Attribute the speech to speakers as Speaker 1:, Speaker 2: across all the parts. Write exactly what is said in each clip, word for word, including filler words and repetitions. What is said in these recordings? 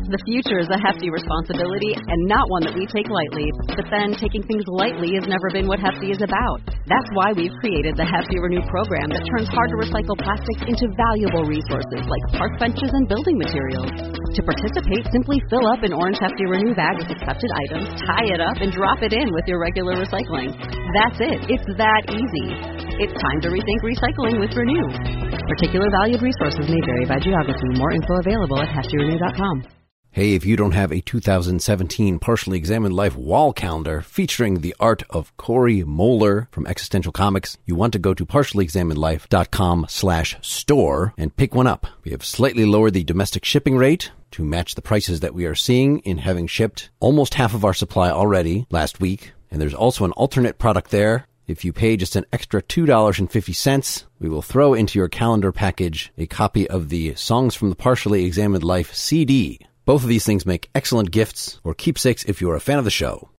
Speaker 1: The future is a hefty responsibility and not one that we take lightly. But then, taking things lightly has never been what Hefty is about. That's why we've created the Hefty Renew program that turns hard-to-recycle plastics into valuable resources like park benches and building materials. To participate, simply fill up an orange Hefty Renew bag with accepted items, tie it up, and drop it in with your regular recycling. That's it. It's that easy. It's time to rethink recycling with Renew. Particular valued resources may vary by geography. More info available at hefty renew dot com.
Speaker 2: Hey, if you don't have a two thousand seventeen Partially Examined Life wall calendar featuring the art of Corey Moeller from Existential Comics, you want to go to partially examined life dot com slash store and pick one up. We have slightly lowered the domestic shipping rate to match the prices that we are seeing in having shipped almost half of our supply already last week. And there's also an alternate product there. If you pay just an extra two dollars and fifty cents, we will throw into your calendar package a copy of the Songs from the Partially Examined Life C D. Both of these things make excellent gifts or keepsakes if you are a fan of the show.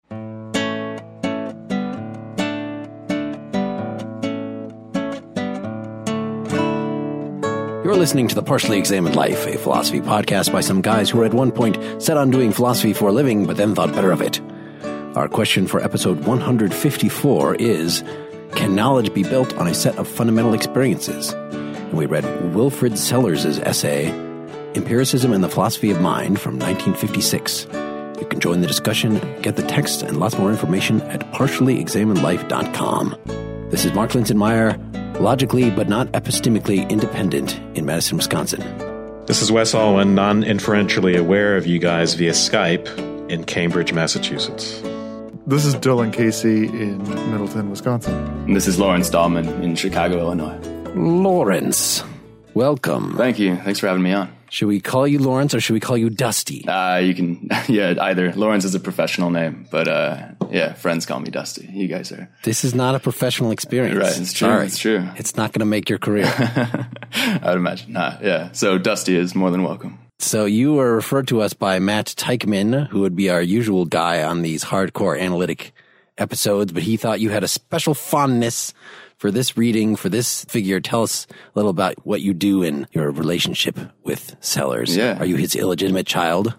Speaker 2: You're listening to The Partially Examined Life, a philosophy podcast by some guys who were at one point set on doing philosophy for a living, but then thought better of it. Our question for episode one fifty-four is, can knowledge be built on a set of fundamental experiences? And we read Wilfrid Sellers' essay, Empiricism and the Philosophy of Mind, from nineteen fifty-six. You can join the discussion, get the text, and lots more information at partially examined life dot com. This is Mark Linton-Meyer, logically but not epistemically independent in Madison, Wisconsin.
Speaker 3: This is Wes Alwan, non-inferentially aware of you guys via Skype in Cambridge, Massachusetts.
Speaker 4: This is Dylan Casey in Middleton, Wisconsin.
Speaker 5: And this is Lawrence Dahlman in Chicago, Illinois.
Speaker 2: Lawrence, welcome.
Speaker 5: Thank you. Thanks for having me on.
Speaker 2: Should we call you Lawrence or should we call you Dusty?
Speaker 5: Uh, you can, yeah, either. Lawrence is a professional name, but uh, yeah, friends call me Dusty. You guys are.
Speaker 2: This is not a professional experience.
Speaker 5: Right, it's true.
Speaker 2: Sorry.
Speaker 5: It's true.
Speaker 2: It's not going to make your career.
Speaker 5: I would imagine not, yeah. So Dusty is more than welcome.
Speaker 2: So you were referred to us by Matt Teichman, who would be our usual guy on these hardcore analytic episodes, but he thought you had a special fondness for this reading, for this figure. Tell us a little about what you do in your relationship with Sellers.
Speaker 5: Yeah.
Speaker 2: Are you his illegitimate child?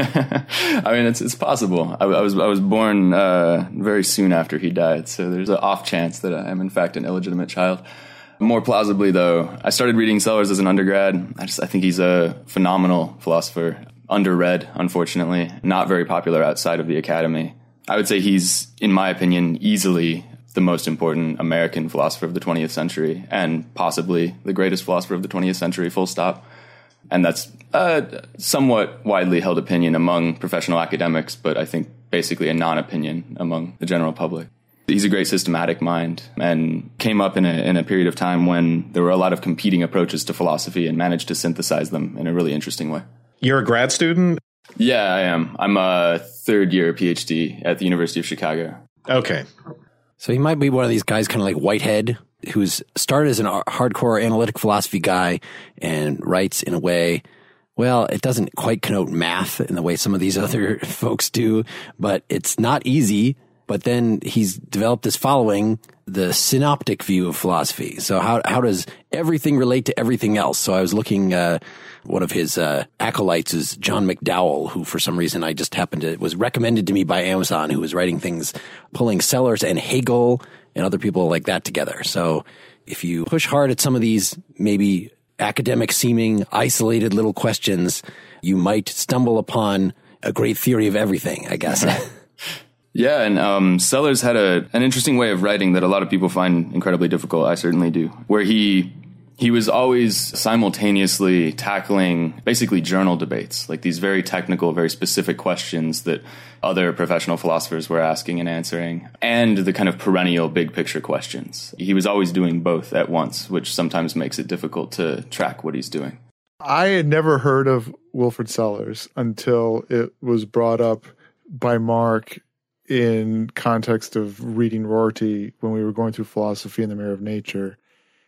Speaker 5: I mean, it's it's possible. I, I was I was born uh, very soon after he died, so there's an off chance that I am in fact an illegitimate child. More plausibly, though, I started reading Sellers as an undergrad. I just I think he's a phenomenal philosopher, underread, unfortunately, not very popular outside of the academy. I would say he's, in my opinion, easily the most important American philosopher of the twentieth century, and possibly the greatest philosopher of the twentieth century, full stop. And that's a somewhat widely held opinion among professional academics, but I think basically a non-opinion among the general public. He's a great systematic mind and came up in a, in a period of time when there were a lot of competing approaches to philosophy and managed to synthesize them in a really interesting way.
Speaker 3: You're a grad student?
Speaker 5: Yeah, I am. I'm a third year PhD at the University of Chicago.
Speaker 3: Okay.
Speaker 2: So he might be one of these guys kind of like Whitehead, who's started as a hardcore analytic philosophy guy and writes in a way, well, it doesn't quite connote math in the way some of these other folks do, but it's not easy. But then he's developed this following, the synoptic view of philosophy. So how how does everything relate to everything else? So I was looking, uh, one of his uh, acolytes is John McDowell, who for some reason I just happened to, was recommended to me by Amazon, who was writing things, pulling Sellers and Hegel and other people like that together. So if you push hard at some of these maybe academic seeming isolated little questions, you might stumble upon a great theory of everything, I guess.
Speaker 5: Yeah, and um, Sellers had a an interesting way of writing that a lot of people find incredibly difficult. I certainly do. Where he he was always simultaneously tackling basically journal debates, like these very technical, very specific questions that other professional philosophers were asking and answering, and the kind of perennial big picture questions. He was always doing both at once, which sometimes makes it difficult to track what he's doing.
Speaker 4: I had never heard of Wilfrid Sellers until it was brought up by Mark in context of reading Rorty when we were going through Philosophy in the Mirror of Nature.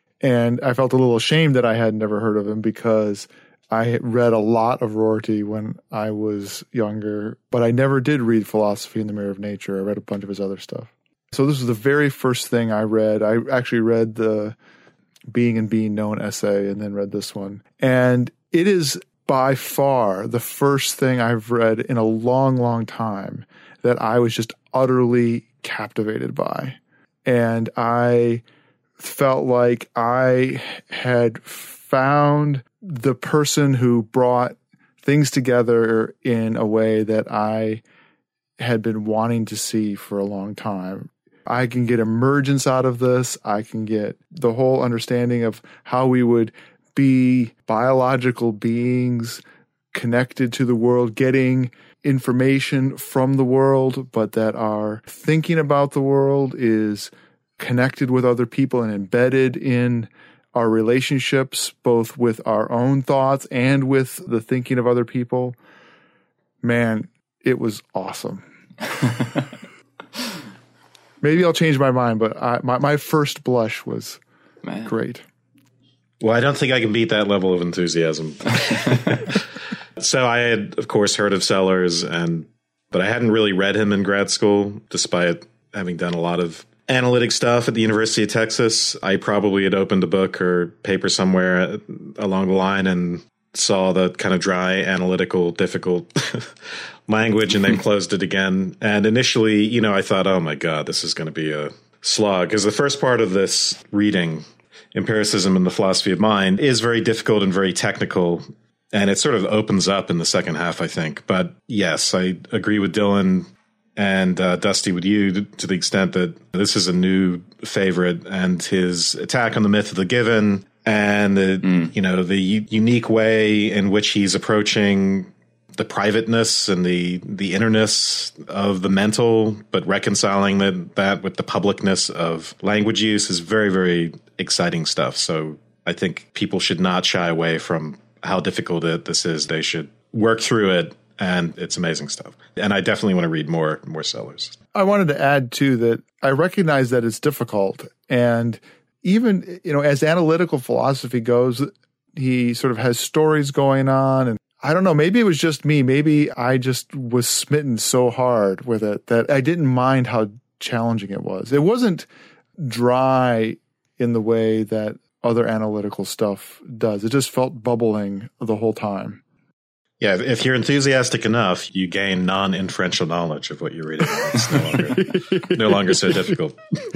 Speaker 4: And I felt a little ashamed that I had never heard of him because I had read a lot of Rorty when I was younger, but I never did read Philosophy in the Mirror of Nature. I read a bunch of his other stuff. So this was the very first thing I read. I actually read the Being and Being Known essay and then read this one. And it is by far the first thing I've read in a long, long time that I was just utterly captivated by. And I felt like I had found the person who brought things together in a way that I had been wanting to see for a long time. I can get emergence out of this. I can get the whole understanding of how we would be biological beings connected to the world, getting information from the world, but that our thinking about the world is connected with other people and embedded in our relationships, both with our own thoughts and with the thinking of other people. Man, it was awesome. Maybe I'll change my mind, but I, my, my first blush was Man. great.
Speaker 3: Well, I don't think I can beat that level of enthusiasm. So I had, of course, heard of Sellers, and but I hadn't really read him in grad school, despite having done a lot of analytic stuff at the University of Texas. I probably had opened a book or paper somewhere along the line and saw the kind of dry, analytical, difficult language, and then closed it again. And initially, you know, I thought, oh my God, this is going to be a slog. Because the first part of this reading, Empiricism and the Philosophy of Mind, is very difficult and very technical. And it sort of opens up in the second half, I think. But yes, I agree with Dylan and uh, Dusty with you to, to the extent that this is a new favorite, and his attack on the myth of the given and the, mm. you know, the u- unique way in which he's approaching the privateness and the the innerness of the mental, but reconciling that, that with the publicness of language use is very, very exciting stuff. So I think people should not shy away from how difficult it, this is. They should work through it, and it's amazing stuff. And I definitely want to read more more Sellers.
Speaker 4: I wanted to add, too, that I recognize that it's difficult. And even, you know, as analytical philosophy goes, he sort of has stories going on, and I don't know, maybe it was just me. Maybe I just was smitten so hard with it that I didn't mind how challenging it was. It wasn't dry in the way that other analytical stuff does. It just felt bubbling the whole time.
Speaker 3: Yeah, if you're enthusiastic enough, you gain non-inferential knowledge of what you're reading. It's no longer, no longer so difficult.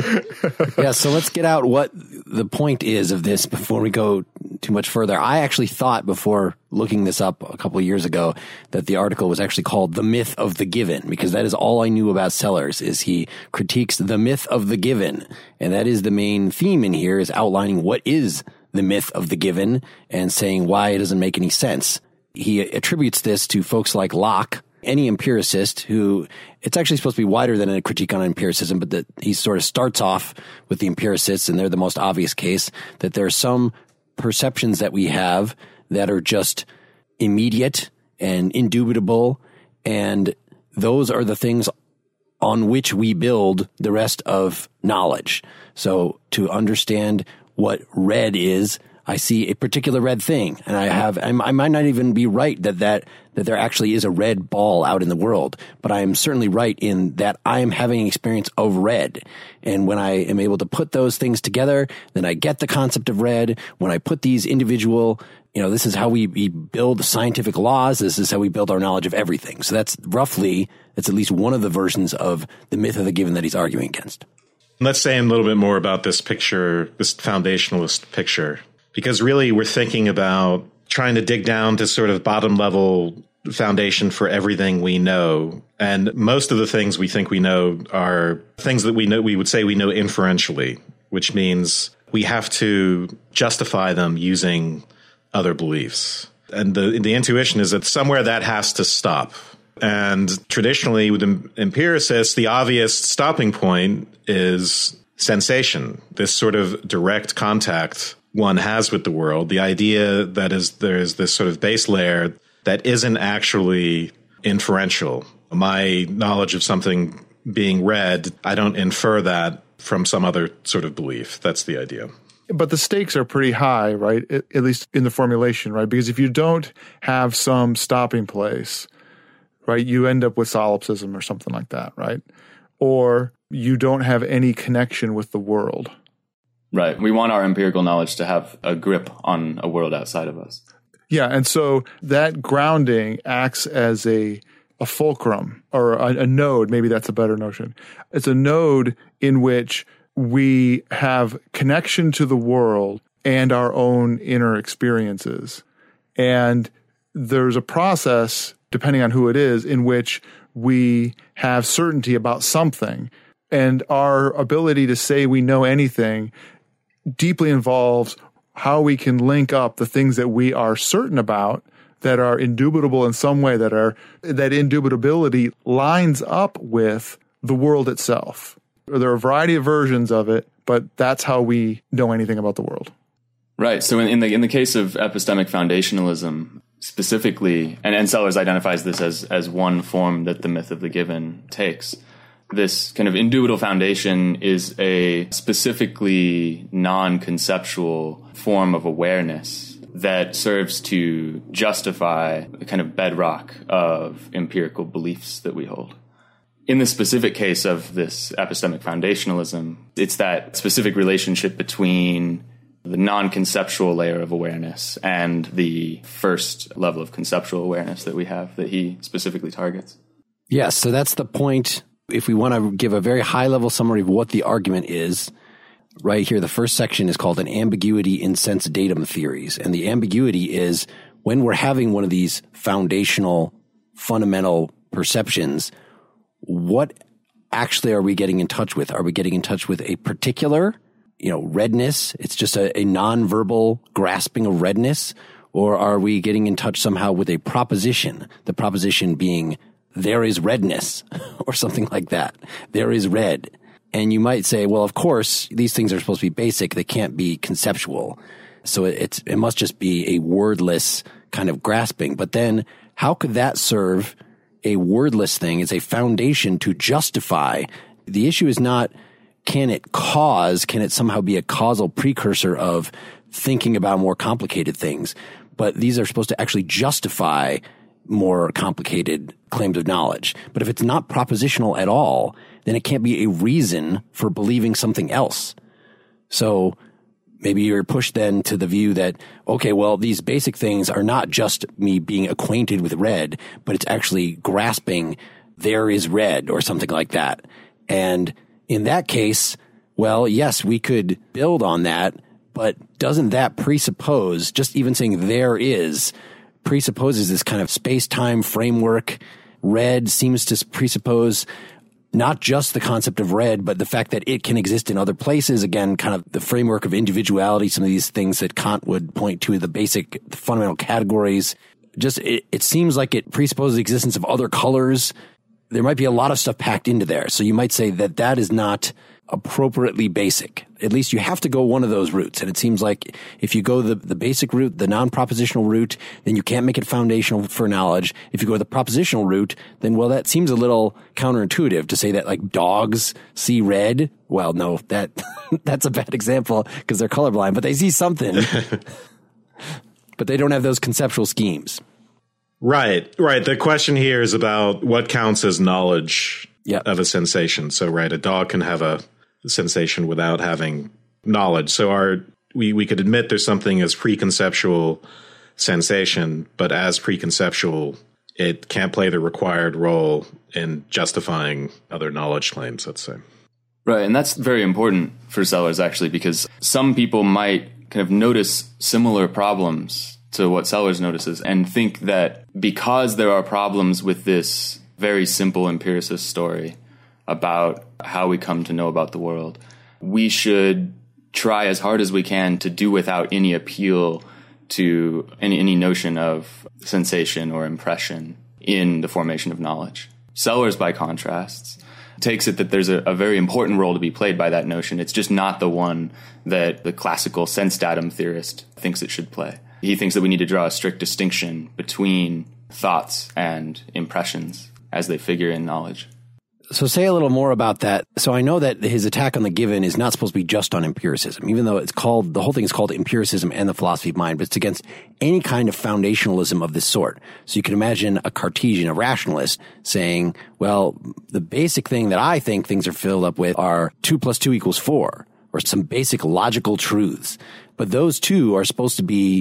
Speaker 2: Yeah, so let's get out what the point is of this before we go too much further. I actually thought before looking this up a couple of years ago that the article was actually called The Myth of the Given, because that is all I knew about Sellers, is he critiques the myth of the given. And that is the main theme in here, is outlining what is the myth of the given and saying why it doesn't make any sense. He attributes this to folks like Locke, any empiricist who, it's actually supposed to be wider than a critique on empiricism, but that he sort of starts off with the empiricists, and they're the most obvious case, that there are some perceptions that we have that are just immediate and indubitable, and those are the things on which we build the rest of knowledge. So to understand what red is, I see a particular red thing, and I have, I might not even be right that, that, that there actually is a red ball out in the world, but I am certainly right in that I am having an experience of red. And when I am able to put those things together, then I get the concept of red. When I put these individual, you know, this is how we, we build scientific laws. This is how we build our knowledge of everything. So that's roughly, that's at least one of the versions of the myth of the given that he's arguing against.
Speaker 3: Let's say a little bit more about this picture, this foundationalist picture. Because really we're thinking about trying to dig down to sort of bottom level foundation for everything we know. And most of the things we think we know are things that we know, we would say we know inferentially, which means we have to justify them using other beliefs. And the, the intuition is that somewhere that has to stop. And traditionally with empiricists, the obvious stopping point is sensation, this sort of direct contact one has with the world, the idea that is there's this sort of base layer that isn't actually inferential. My knowledge of something being red, I don't infer that from some other sort of belief. That's the idea.
Speaker 4: But the stakes are pretty high, right? At least in the formulation, right? Because if you don't have some stopping place, right, you end up with solipsism or something like that, right? Or you don't have any connection with the world.
Speaker 5: Right. We want our empirical knowledge to have a grip on a world outside of us.
Speaker 4: Yeah, and so that grounding acts as a a fulcrum or a, a node. Maybe that's a better notion. It's a node in which we have connection to the world and our own inner experiences. And there's a process, depending on who it is, in which we have certainty about something. And our ability to say we know anything deeply involves how we can link up the things that we are certain about that are indubitable in some way, that are that indubitability lines up with the world itself. There are a variety of versions of it, but that's how we know anything about the world.
Speaker 5: Right. So in, in the in the case of epistemic foundationalism, specifically, and, and Sellers identifies this as as one form that the myth of the given takes. This kind of indubitable foundation is a specifically non-conceptual form of awareness that serves to justify the kind of bedrock of empirical beliefs that we hold. In the specific case of this epistemic foundationalism, it's that specific relationship between the non-conceptual layer of awareness and the first level of conceptual awareness that we have that he specifically targets.
Speaker 2: Yes, so that's the point. If we want to give a very high-level summary of what the argument is, right here, the first section is called an ambiguity in sense datum theories. And the ambiguity is when we're having one of these foundational, fundamental perceptions, what actually are we getting in touch with? Are we getting in touch with a particular, you know, redness? It's just a, a nonverbal grasping of redness. Or are we getting in touch somehow with a proposition? The proposition being there is redness or something like that. There is red. And you might say, well, of course, these things are supposed to be basic. They can't be conceptual. So it's, it must just be a wordless kind of grasping. But then how could that serve a wordless thing as a foundation to justify? The issue is not, can it cause, can it somehow be a causal precursor of thinking about more complicated things? But these are supposed to actually justify more complicated claims of knowledge. But if it's not propositional at all, then it can't be a reason for believing something else. So maybe you're pushed then to the view that, okay, well, these basic things are not just me being acquainted with red, but it's actually grasping there is red or something like that. And in that case, well, yes, we could build on that, but doesn't that presuppose, just even saying there is, presupposes this kind of space-time framework? Red seems to presuppose not just the concept of red, but the fact that it can exist in other places. Again, kind of the framework of individuality, some of these things that Kant would point to, the basic the fundamental categories. Just, it, it seems like it presupposes the existence of other colors. There might be a lot of stuff packed into there. So you might say that that is not appropriately basic. At least you have to go one of those routes. And it seems like if you go the, the basic route, the non-propositional route, then you can't make it foundational for knowledge. If you go the propositional route, then, well, that seems a little counterintuitive to say that like dogs see red. Well, no, that that's a bad example because they're colorblind, but they see something, but they don't have those conceptual schemes.
Speaker 3: Right, right. The question here is about what counts as knowledge yep. of a sensation. So, right, a dog can have a sensation without having knowledge. So our we, we could admit there's something as preconceptual sensation, but as preconceptual, it can't play the required role in justifying other knowledge claims, let's say.
Speaker 5: Right, and that's very important for Sellers, actually, because some people might kind of notice similar problems to what Sellers notices and think that because there are problems with this very simple empiricist story about how we come to know about the world, we should try as hard as we can to do without any appeal to any, any notion of sensation or impression in the formation of knowledge. Sellers, by contrast, takes it that there's a, a very important role to be played by that notion. It's just not the one that the classical sense datum theorist thinks it should play. He thinks that we need to draw a strict distinction between thoughts and impressions as they figure in knowledge.
Speaker 2: So say a little more about that. So I know that his attack on the given is not supposed to be just on empiricism, even though it's called, the whole thing is called empiricism and the philosophy of mind, but it's against any kind of foundationalism of this sort. So you can imagine a Cartesian, a rationalist, saying, well, the basic thing that I think things are filled up with are two plus two equals four, or some basic logical truths. But those two are supposed to be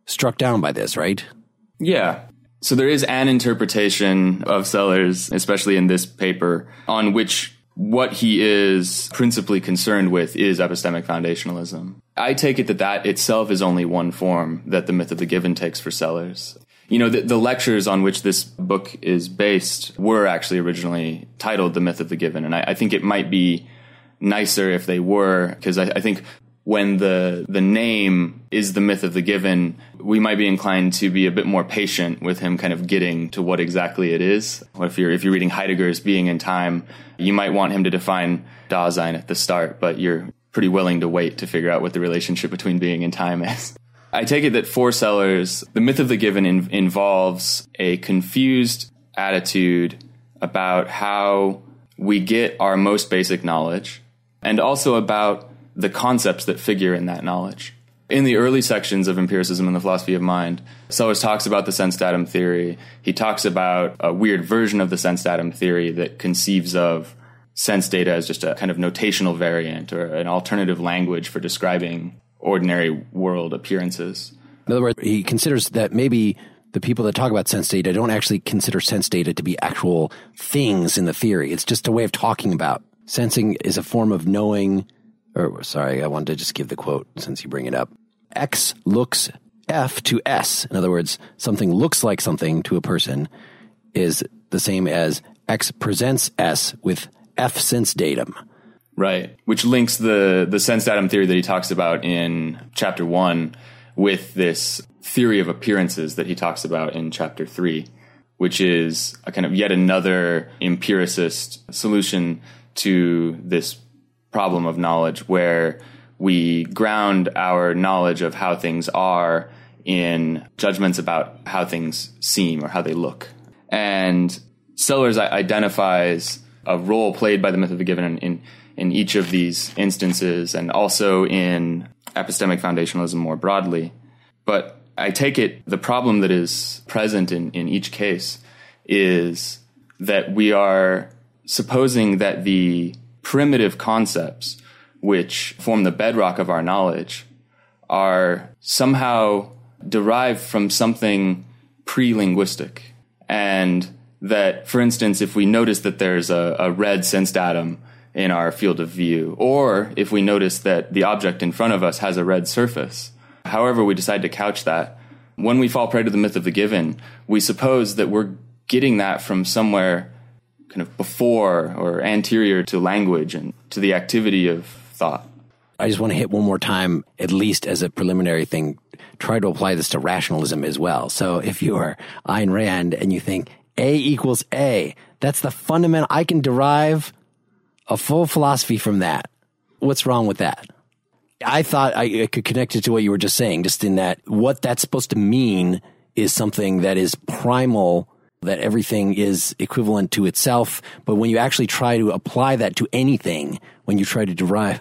Speaker 2: struck down by this, right?
Speaker 5: Yeah. So there is an interpretation of Sellers, especially in this paper, on which what he is principally concerned with is epistemic foundationalism. I take it that that itself is only one form that the myth of the given takes for Sellers. You know, the, the lectures on which this book is based were actually originally titled The Myth of the Given, and I, I think it might be nicer if they were, because I, I think when the the name is The Myth of the Given, we might be inclined to be a bit more patient with him kind of getting to what exactly it is. If you're if you're reading Heidegger's Being and Time, you might want him to define Dasein at the start, but you're pretty willing to wait to figure out what the relationship between being and time is. I take it that for Sellers, the myth of the given in, involves a confused attitude about how we get our most basic knowledge, and also about the concepts that figure in that knowledge. In the early sections of Empiricism and the Philosophy of Mind, Sellers talks about the sense datum theory. He talks about a weird version of the sense datum theory that conceives of sense data as just a kind of notational variant or an alternative language for describing ordinary world appearances.
Speaker 2: In other words, he considers that maybe the people that talk about sense data don't actually consider sense data to be actual things in the theory. It's just a way of talking about. Sensing is a form of knowing, or sorry, I wanted to just give the quote since you bring it up. X looks F to S. In other words, something looks like something to a person is the same as X presents S with F sense datum.
Speaker 5: Right, which links the, the sense datum theory that he talks about in chapter one with this theory of appearances that he talks about in chapter three, which is a kind of yet another empiricist solution to this problem of knowledge, where we ground our knowledge of how things are in judgments about how things seem or how they look. And Sellers identifies a role played by the myth of the given in, in in each of these instances, and also in epistemic foundationalism more broadly. But I take it the problem that is present in, in each case is that we are supposing that the primitive concepts which form the bedrock of our knowledge are somehow derived from something pre-linguistic. And that, for instance, if we notice that there's a, a red sense datum in our field of view, or if we notice that the object in front of us has a red surface, however we decide to couch that, when we fall prey to the myth of the given, we suppose that we're getting that from somewhere kind of before or anterior to language and to the activity of thought.
Speaker 2: I just want to hit one more time, at least as a preliminary thing, try to apply this to rationalism as well. So if you are Ayn Rand and you think A equals A, that's the fundamental, I can derive a full philosophy from that. What's wrong with that? I thought I, I could connect it to what you were just saying, just in that what that's supposed to mean is something that is primal, that everything is equivalent to itself. But when you actually try to apply that to anything, when you try to derive.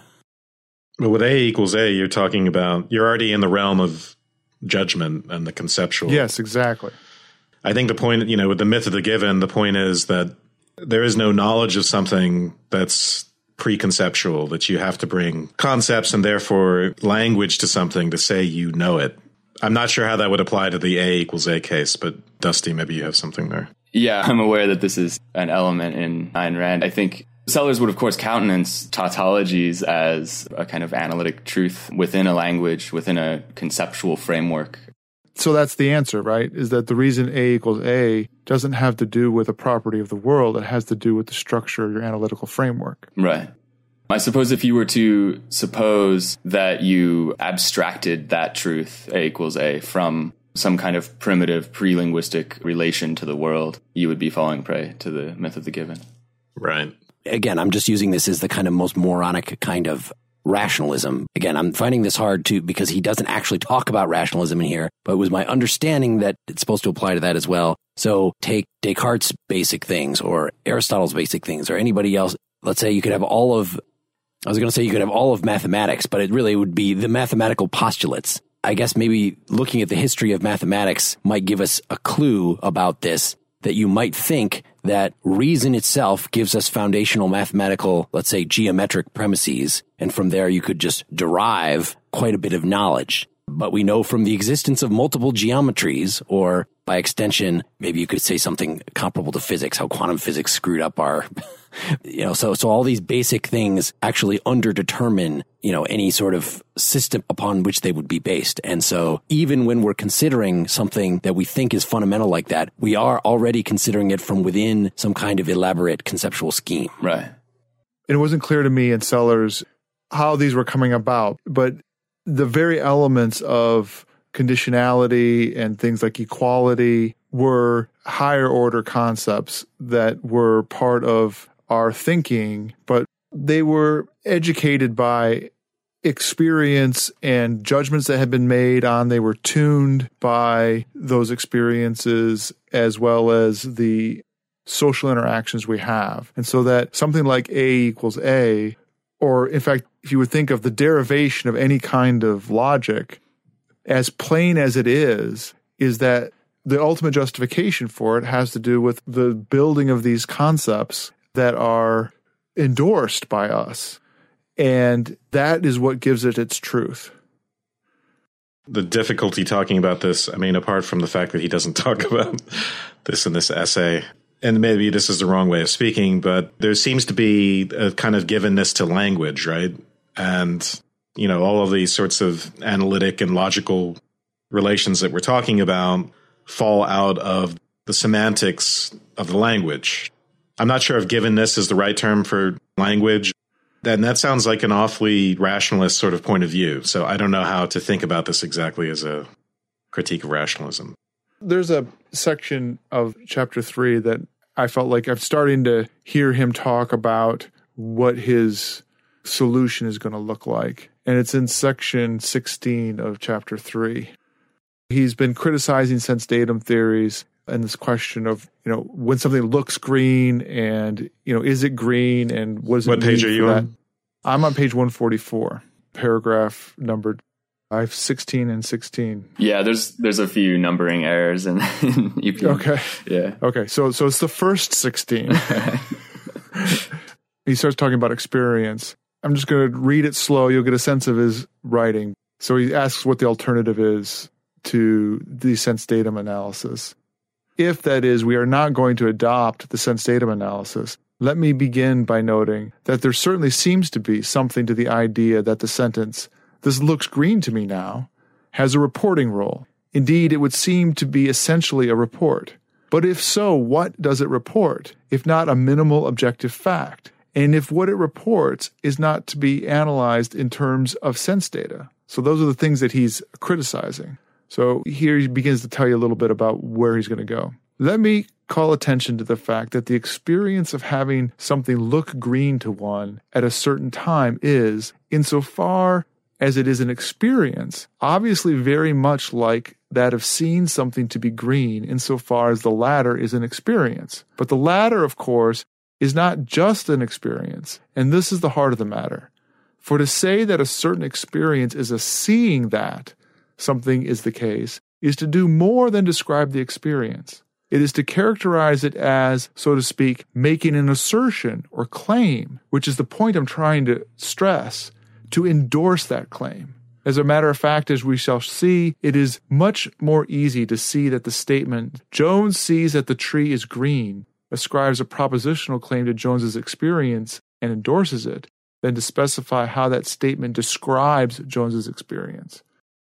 Speaker 3: But with A equals A, you're talking about, you're already in the realm of judgment and the conceptual.
Speaker 4: Yes, exactly.
Speaker 3: I think the point, you know, with the myth of the given, the point is that there is no knowledge of something that's preconceptual, that you have to bring concepts and therefore language to something to say you know it. I'm not sure how that would apply to the A equals A case, but Dusty, maybe you have something there.
Speaker 5: Yeah, I'm aware that this is an element in Ayn Rand. I think Sellers would, of course, countenance tautologies as a kind of analytic truth within a language, within a conceptual framework.
Speaker 4: So that's the answer, right? Is that the reason A equals A doesn't have to do with a property of the world. It has to do with the structure of your analytical framework.
Speaker 5: Right. I suppose if you were to suppose that you abstracted that truth, A equals A, from some kind of primitive pre-linguistic relation to the world, you would be falling prey to the myth of the given.
Speaker 3: Right.
Speaker 2: Again, I'm just using this as the kind of most moronic kind of rationalism. Again, I'm finding this hard too because he doesn't actually talk about rationalism in here, but it was my understanding that it's supposed to apply to that as well. So take Descartes' basic things or Aristotle's basic things or anybody else. Let's say you could have all of, I was going to say you could have all of mathematics, but it really would be the mathematical postulates. I guess maybe looking at the history of mathematics might give us a clue about this, that you might think that reason itself gives us foundational mathematical, let's say, geometric premises, and from there you could just derive quite a bit of knowledge. but we know from the existence of multiple geometries, or by extension, maybe you could say something comparable to physics, how quantum physics screwed up our, you know, so, so all these basic things actually underdetermine, you know, any sort of system upon which they would be based. And so even when we're considering something that we think is fundamental like that, we are already considering it from within some kind of elaborate conceptual scheme.
Speaker 5: Right.
Speaker 4: It wasn't clear to me in Sellers how these were coming about, but the very elements of conditionality and things like equality were higher order concepts that were part of our thinking, but they were educated by experience and judgments that had been made on. They were tuned by those experiences as well as the social interactions we have. And so that something like A equals A, or in fact, if you would think of the derivation of any kind of logic, as plain as it is, is that the ultimate justification for it has to do with the building of these concepts that are endorsed by us. And that is what gives it its truth.
Speaker 3: The difficulty talking about this, I mean, apart from the fact that he doesn't talk about this in this essay, and maybe this is the wrong way of speaking, but there seems to be a kind of givenness to language, right? And, you know, all of these sorts of analytic and logical relations that we're talking about fall out of the semantics of the language. I'm not sure if givenness is the right term for language. And that sounds like an awfully rationalist sort of point of view. So I don't know how to think about this exactly as a critique of rationalism.
Speaker 4: There's a section of chapter three that I felt like I'm starting to hear him talk about what his solution is going to look like. And it's in section sixteen of chapter three. He's been criticizing sense datum theories and this question of, you know, when something looks green and, you know, is it green and what does it mean?
Speaker 3: What page are you on?
Speaker 4: I'm on page one forty-four, paragraph numbered. I have sixteen and sixteen.
Speaker 5: Yeah, there's there's a few numbering errors in, in E P.
Speaker 4: Okay.
Speaker 5: Yeah.
Speaker 4: Okay, so so it's the first sixteen. He starts talking about experience. I'm just going to read it slow. You'll get a sense of his writing. So he asks what the alternative is to the sense datum analysis. If, that is, we are not going to adopt the sense datum analysis, let me begin by noting that there certainly seems to be something to the idea that the sentence, "This looks green to me now," has a reporting role. Indeed, it would seem to be essentially a report. But if so, what does it report, if not a minimal objective fact? And if what it reports is not to be analyzed in terms of sense data? So those are the things that he's criticizing. So here he begins to tell you a little bit about where he's going to go. Let me call attention to the fact that the experience of having something look green to one at a certain time is, insofar as it is an experience, obviously very much like that of seeing something to be green insofar as the latter is an experience. But the latter, of course, is not just an experience, and this is the heart of the matter. For to say that a certain experience is a seeing that something is the case is to do more than describe the experience. It is to characterize it as, so to speak, making an assertion or claim, which is the point I'm trying to stress, to endorse that claim. As a matter of fact, as we shall see, it is much more easy to see that the statement, "Jones sees that the tree is green," ascribes a propositional claim to Jones's experience and endorses it, than to specify how that statement describes Jones's experience.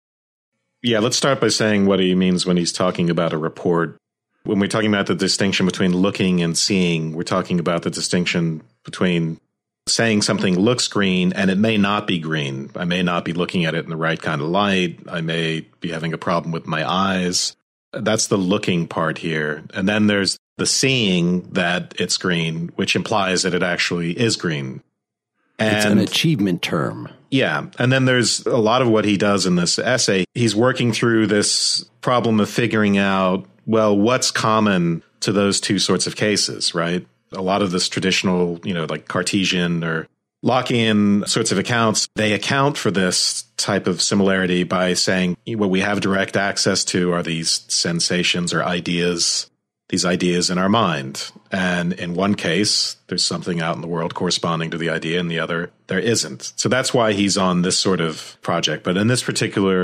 Speaker 3: Yeah, let's start by saying what he means when he's talking about a report. When we're talking about the distinction between looking and seeing, we're talking about the distinction between saying something looks green and it may not be green. I may not be looking at it in the right kind of light. I may be having a problem with my eyes. That's the looking part here. And then there's the seeing that it's green, which implies that it actually is green. And
Speaker 2: it's an achievement term.
Speaker 3: Yeah. And then there's a lot of what he does in this essay. He's working through this problem of figuring out, well, what's common to those two sorts of cases, right? A lot of this traditional, you know, like Cartesian or Lockean sorts of accounts, they account for this type of similarity by saying what we have direct access to are these sensations or ideas, these ideas in our mind. And in one case, there's something out in the world corresponding to the idea, and the other, there isn't. So that's why he's on this sort of project. But in this particular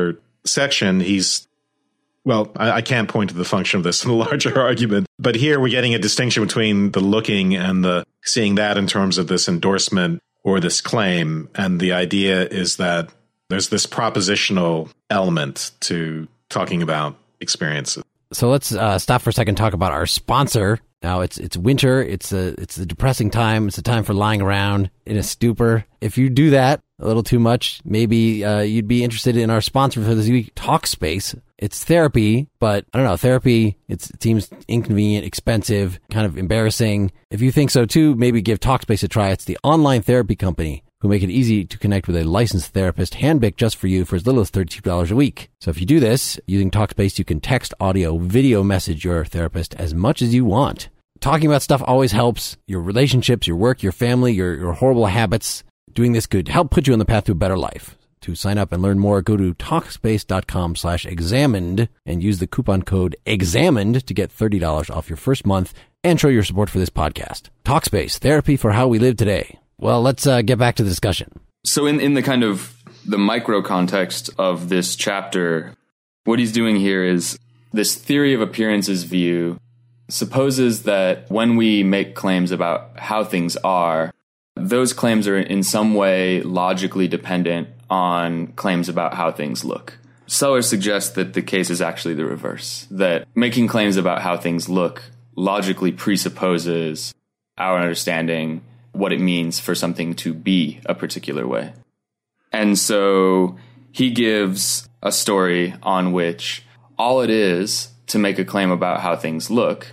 Speaker 3: section, he's, well, I, I can't point to the function of this in a larger argument, but here we're getting a distinction between the looking and the seeing that in terms of this endorsement or this claim. And the idea is that there's this propositional element to talking about experiences.
Speaker 2: So let's uh, stop for a second and talk about our sponsor. Now it's it's winter. It's a it's a depressing time. It's a time for lying around in a stupor. If you do that a little too much, maybe uh, you'd be interested in our sponsor for this week, Talkspace. It's therapy, but I don't know, therapy, it's, it seems inconvenient, expensive, kind of embarrassing. If you think so too, maybe give Talkspace a try. It's the online therapy company who make it easy to connect with a licensed therapist handpicked just for you for as little as thirty-two dollars a week. So if you do this, using Talkspace, you can text, audio, video message your therapist as much as you want. Talking about stuff always helps. Your relationships, your work, your family, your, your horrible habits. Doing this could help put you on the path to a better life. To sign up and learn more, go to Talkspace.com slash examined and use the coupon code examined to get thirty dollars off your first month and show your support for this podcast. Talkspace, therapy for how we live today. Well, let's uh, get back to the discussion.
Speaker 5: So in, in the kind of the micro context of this chapter, what he's doing here is this theory of appearances view supposes that when we make claims about how things are, those claims are in some way logically dependent on claims about how things look. Sellers suggest that the case is actually the reverse, that making claims about how things look logically presupposes our understanding what it means for something to be a particular way. And so he gives a story on which all it is to make a claim about how things look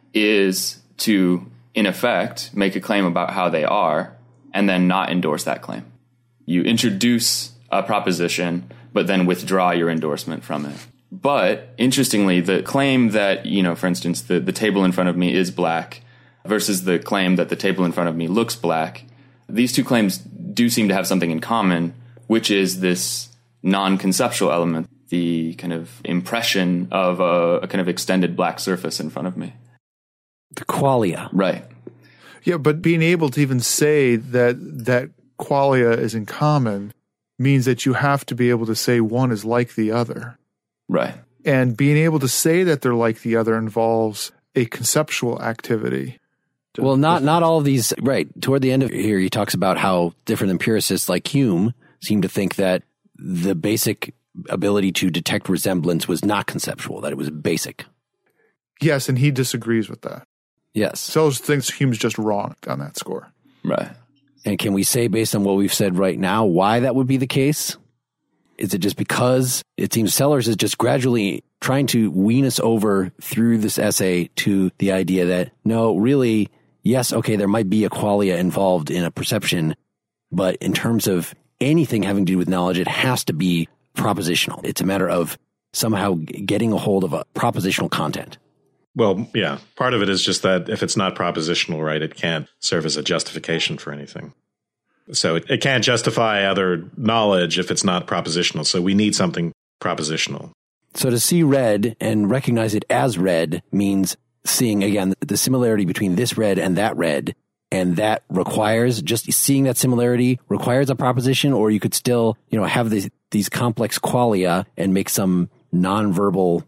Speaker 5: is to, in effect, make a claim about how they are and then not endorse that claim. You introduce a proposition, but then withdraw your endorsement from it. But interestingly, the claim that, you know, for instance, the, the table in front of me is black versus the claim that the table in front of me looks black, these two claims do seem to have something in common, which is this non-conceptual element, the kind of impression of a, a kind of extended black surface in front of me.
Speaker 2: The qualia.
Speaker 5: Right.
Speaker 4: Yeah, but being able to even say that that qualia is in common means that you have to be able to say one is like the other.
Speaker 5: Right.
Speaker 4: And being able to say that they're like the other involves a conceptual activity.
Speaker 2: Well, not not all of these. Right. Toward the end of here, he talks about how different empiricists like Hume seem to think that the basic ability to detect resemblance was not conceptual, that it was basic.
Speaker 4: Yes, and he disagrees with that.
Speaker 2: Yes.
Speaker 4: Sellers thinks Hume's just wrong on that score.
Speaker 5: Right.
Speaker 2: And can we say, based on what we've said right now, why that would be the case? Is it just because it seems Sellers is just gradually trying to wean us over through this essay to the idea that, no, really, yes, okay, there might be a qualia involved in a perception, but in terms of anything having to do with knowledge, it has to be propositional. It's a matter of somehow getting a hold of a propositional content.
Speaker 3: Well, yeah, part of it is just that if it's not propositional, right, it can't serve as a justification for anything. So it, it can't justify other knowledge if it's not propositional. So we need something propositional.
Speaker 2: So to see red and recognize it as red means seeing, again, the similarity between this red and that red. And that requires, just seeing that similarity requires a proposition, or you could still, you know, have these, these complex qualia and make some nonverbal.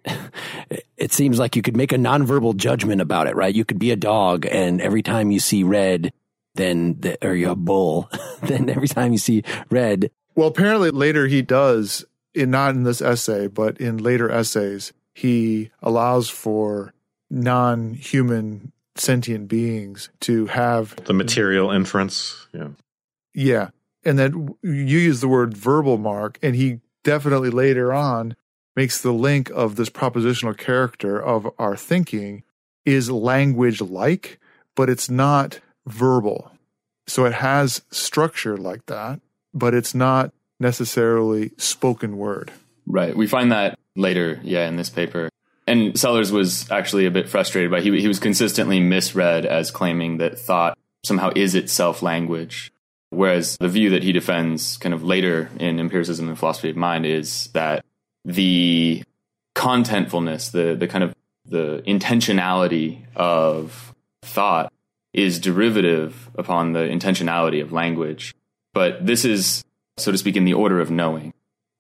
Speaker 2: It seems like you could make a nonverbal judgment about it, right? You could be a dog, and every time you see red, then, the, or you're a bull, then every time you see red.
Speaker 4: Well, apparently later he does, in, not in this essay, but in later essays, he allows for non-human sentient beings to have
Speaker 3: the material inference. Yeah.
Speaker 4: Yeah. And then you use the word verbal, Mark, and he definitely later on makes the link of this propositional character of our thinking is language like, but it's not verbal. So it has structure like that, but it's not necessarily spoken word.
Speaker 5: Right. We find that later, yeah, in this paper. And Sellers was actually a bit frustrated by he he was consistently misread as claiming that thought somehow is itself language. Whereas the view that he defends kind of later in Empiricism and Philosophy of Mind is that the contentfulness, the the kind of the intentionality of thought is derivative upon the intentionality of language. But this is, so to speak, in the order of knowing.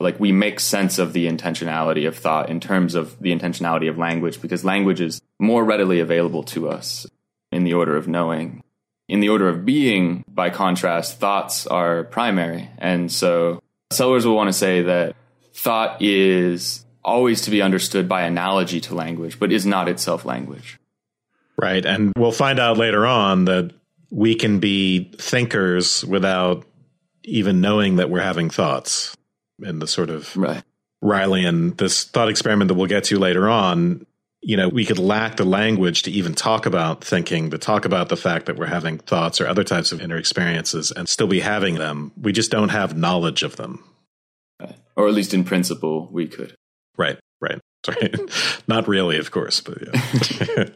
Speaker 5: Like, we make sense of the intentionality of thought in terms of the intentionality of language, because language is more readily available to us in the order of knowing. In the order of being, by contrast, thoughts are primary. And so Sellers will want to say that thought is always to be understood by analogy to language, but is not itself language.
Speaker 3: Right. And we'll find out later on that we can be thinkers without even knowing that we're having thoughts. In the sort of
Speaker 5: right.
Speaker 3: Riley this thought experiment that we'll get to later on, you know, we could lack the language to even talk about thinking, to talk about the fact that we're having thoughts or other types of inner experiences and still be having them. We just don't have knowledge of them.
Speaker 5: Right. Or at least in principle, we could.
Speaker 3: Right, right. right. Not really, of course, but yeah.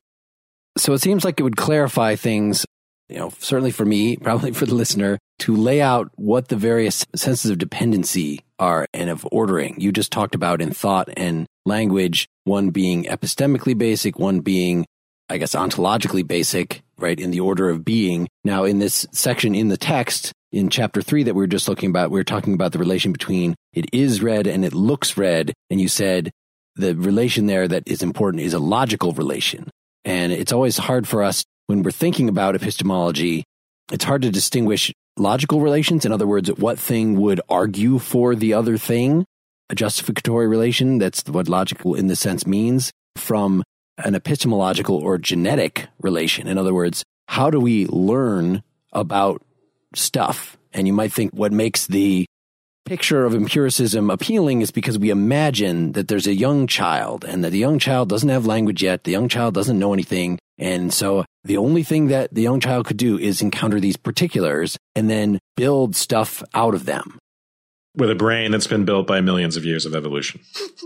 Speaker 2: So it seems like it would clarify things, you know, certainly for me, probably for the listener, to lay out what the various senses of dependency are and of ordering. You just talked about in thought and language, one being epistemically basic, one being, I guess, ontologically basic, right, in the order of being. Now, in this section in the text, in chapter three that we were just looking about, we were talking about the relation between it is red and it looks red. And you said the relation there that is important is a logical relation. And it's always hard for us when we're thinking about epistemology, it's hard to distinguish logical relations. In other words, what thing would argue for the other thing, a justificatory relation, that's what logical in this sense means, from an epistemological or genetic relation. In other words, how do we learn about stuff? And you might think what makes the picture of empiricism appealing is because we imagine that there's a young child and that the young child doesn't have language yet. The young child doesn't know anything. And so the only thing that the young child could do is encounter these particulars and then build stuff out of them.
Speaker 3: With a brain that's been built by millions of years of evolution.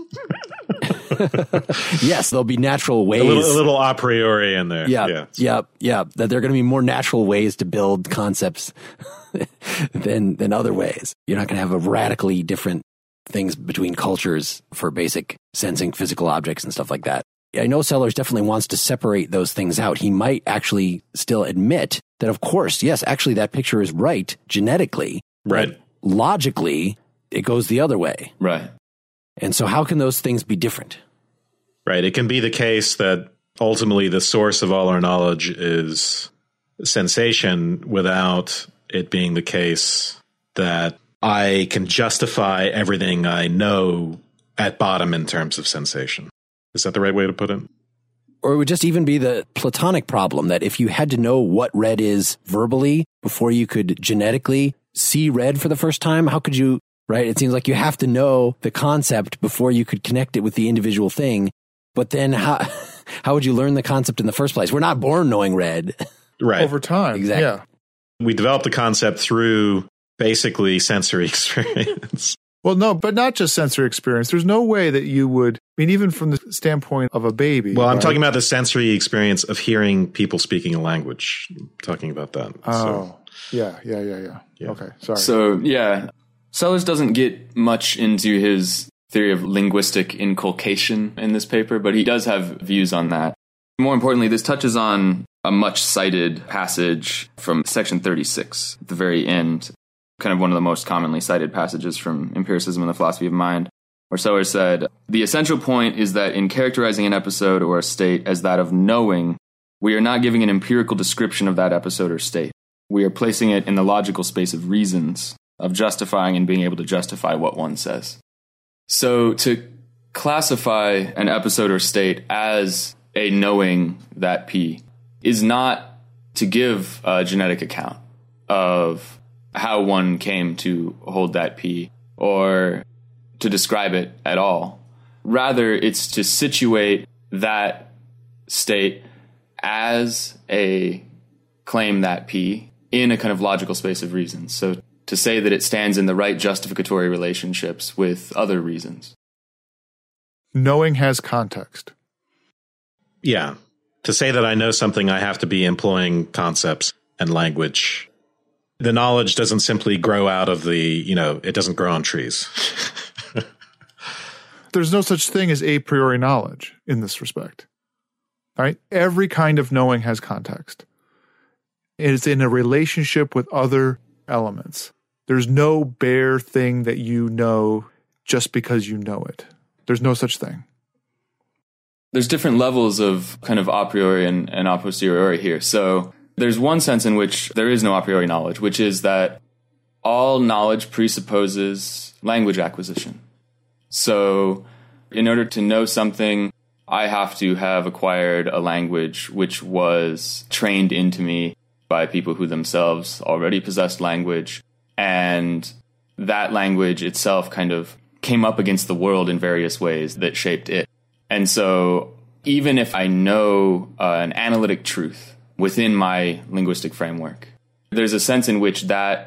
Speaker 2: Yes, there'll be natural ways.
Speaker 3: A little, a little a priori in there.
Speaker 2: Yeah,
Speaker 3: yeah,
Speaker 2: yeah, yeah. That there are going to be more natural ways to build concepts than than other ways. You're not going to have a radically different things between cultures for basic sensing physical objects and stuff like that. I know Sellers definitely wants to separate those things out. He might actually still admit that, of course, yes, actually that picture is right genetically.
Speaker 3: Right.
Speaker 2: Logically, it goes the other way.
Speaker 5: Right.
Speaker 2: And so how can those things be different?
Speaker 3: Right. It can be the case that ultimately the source of all our knowledge is sensation without it being the case that I can justify everything I know at bottom in terms of sensation. Is that the right way to put it?
Speaker 2: Or it would just even be the Platonic problem that if you had to know what red is verbally before you could genetically see red for the first time, how could you, right? It seems like you have to know the concept before you could connect it with the individual thing. But then how how would you learn the concept in the first place? We're not born knowing red.
Speaker 3: Right.
Speaker 4: Over time.
Speaker 2: Exactly.
Speaker 4: Yeah.
Speaker 3: We developed the concept through basically sensory experience.
Speaker 4: Well, no, but not just sensory experience. There's no way that you would, I mean, even from the standpoint of a baby.
Speaker 3: Well, I'm
Speaker 4: right?
Speaker 3: talking about the sensory experience of hearing people speaking a language. I'm talking about that.
Speaker 4: Oh,
Speaker 3: so,
Speaker 4: yeah, yeah, yeah, yeah,
Speaker 3: Yeah.
Speaker 4: Okay, sorry.
Speaker 5: So, yeah, Sellers doesn't get much into his theory of linguistic inculcation in this paper, but he does have views on that. More importantly, this touches on a much cited passage from section thirty-six at the very end, kind of one of the most commonly cited passages from Empiricism and the Philosophy of Mind, where Sellers said, "The essential point is that in characterizing an episode or a state as that of knowing, we are not giving an empirical description of that episode or state. We are placing it in the logical space of reasons, of justifying and being able to justify what one says." So to classify an episode or state as a knowing that P is not to give a genetic account of how one came to hold that P or to describe it at all. Rather, it's to situate that state as a claim that P in a kind of logical space of reasons. So to say that it stands in the right justificatory relationships with other reasons.
Speaker 4: Knowing has context.
Speaker 3: Yeah. To say that I know something, I have to be employing concepts and language. The knowledge doesn't simply grow out of the, you know, it doesn't grow on trees.
Speaker 4: There's no such thing as a priori knowledge in this respect. Right? Every kind of knowing has context. It's in a relationship with other elements. There's no bare thing that you know just because you know it. There's no such thing.
Speaker 5: There's different levels of kind of a priori and, and a posteriori here. So there's one sense in which there is no a priori knowledge, which is that all knowledge presupposes language acquisition. So in order to know something, I have to have acquired a language which was trained into me by people who themselves already possessed language. And that language itself kind of came up against the world in various ways that shaped it. And so even if I know uh, an analytic truth within my linguistic framework, there's a sense in which that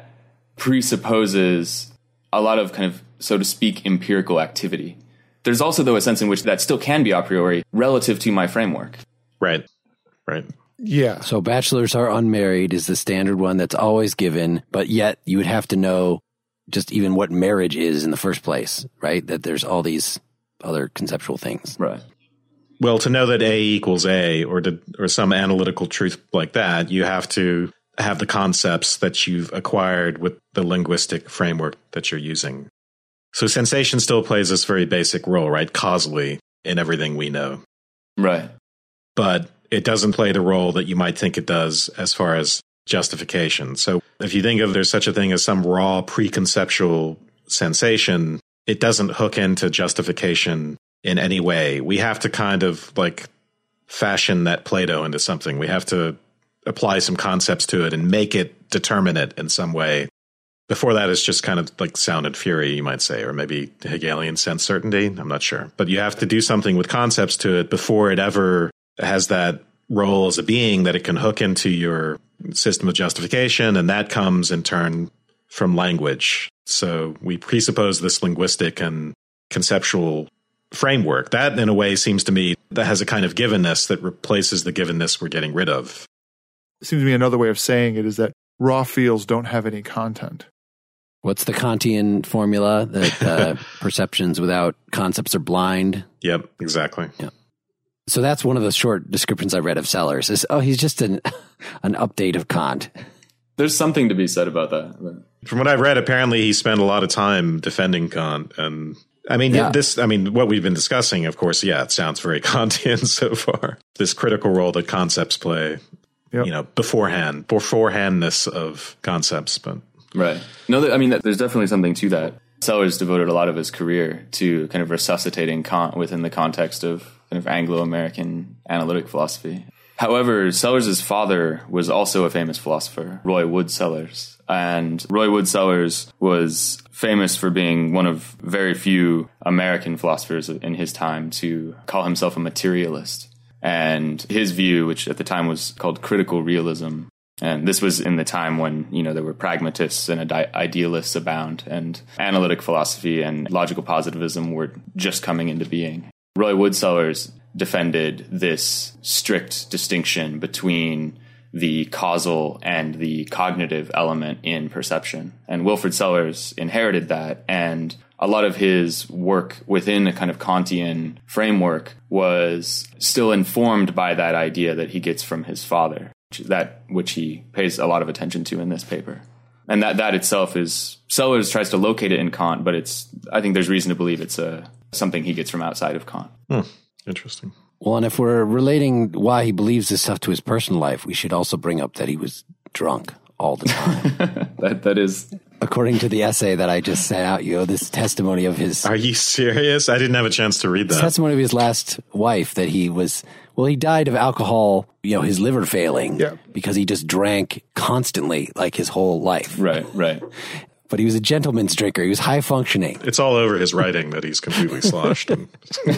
Speaker 5: presupposes a lot of kind of, so to speak, empirical activity. There's also, though, a sense in which that still can be a priori relative to my framework.
Speaker 3: Right, right.
Speaker 4: Yeah.
Speaker 2: So bachelors are unmarried is the standard one that's always given, but yet you would have to know just even what marriage is in the first place, right? That there's all these other conceptual things.
Speaker 5: Right.
Speaker 3: Well, to know that A equals A or to, or some analytical truth like that, you have to have the concepts that you've acquired with the linguistic framework that you're using. So sensation still plays this very basic role, right? Causally in everything we know.
Speaker 5: Right.
Speaker 3: But it doesn't play the role that you might think it does as far as justification. So if you think of there's such a thing as some raw preconceptual sensation, it doesn't hook into justification in any way. We have to kind of like fashion that Play-Doh into something. We have to apply some concepts to it and make it determinate in some way. Before that, it's just kind of like sound and fury, you might say, or maybe Hegelian sense certainty. I'm not sure. But you have to do something with concepts to it before it ever has that role as a being that it can hook into your system of justification. And that comes in turn from language. So we presuppose this linguistic and conceptual framework. That, in a way, seems to me that has a kind of givenness that replaces the givenness we're getting rid of.
Speaker 4: It seems to me another way of saying it is that raw feels don't have any content.
Speaker 2: What's the Kantian formula that uh, perceptions without concepts are blind?
Speaker 3: Yep, exactly.
Speaker 2: Yeah. So that's one of the short descriptions I read of Sellers is, oh, he's just an an update of Kant.
Speaker 5: There's something to be said about that.
Speaker 3: From what I've read, apparently he spent a lot of time defending Kant. And I mean,
Speaker 2: Yeah.
Speaker 3: this, I mean, what we've been discussing, of course, yeah, it sounds very Kantian so far. This critical role that concepts play,
Speaker 4: Yep.
Speaker 3: you know, beforehand, beforehandness of concepts. But
Speaker 5: Right. No, th- I mean, there's definitely something to that. Sellers devoted a lot of his career to kind of resuscitating Kant within the context of kind of Anglo-American analytic philosophy. However, Sellers' father was also a famous philosopher, Roy Wood Sellers. And Roy Wood Sellers was famous for being one of very few American philosophers in his time to call himself a materialist. And his view, which at the time was called critical realism, and this was in the time when, you know, there were pragmatists and ide- idealists abound, and analytic philosophy and logical positivism were just coming into being. Roy Wood Sellers defended this strict distinction between the causal and the cognitive element in perception. And Wilfrid Sellers inherited that, and a lot of his work within a kind of Kantian framework was still informed by that idea that he gets from his father, that which he pays a lot of attention to in this paper. And that, that itself is, Sellers tries to locate it in Kant, but it's, I think there's reason to believe it's a, something he gets from outside of Kant.
Speaker 3: hmm, interesting.
Speaker 2: Well, and if we're relating why he believes this stuff to his personal life, we should also bring up that he was drunk all the time.
Speaker 5: that That is...
Speaker 2: According to the essay that I just sent out, you know, this testimony of his...
Speaker 3: Are you serious? I didn't have a chance to read that.
Speaker 2: testimony of his last wife that he was... Well, he died of alcohol, you know, his liver failing
Speaker 4: Yeah.
Speaker 2: because he just drank constantly, like his whole life.
Speaker 5: Right, right.
Speaker 2: But he was a gentleman's drinker. He was high functioning.
Speaker 3: It's all over his writing that he's completely sloshed. And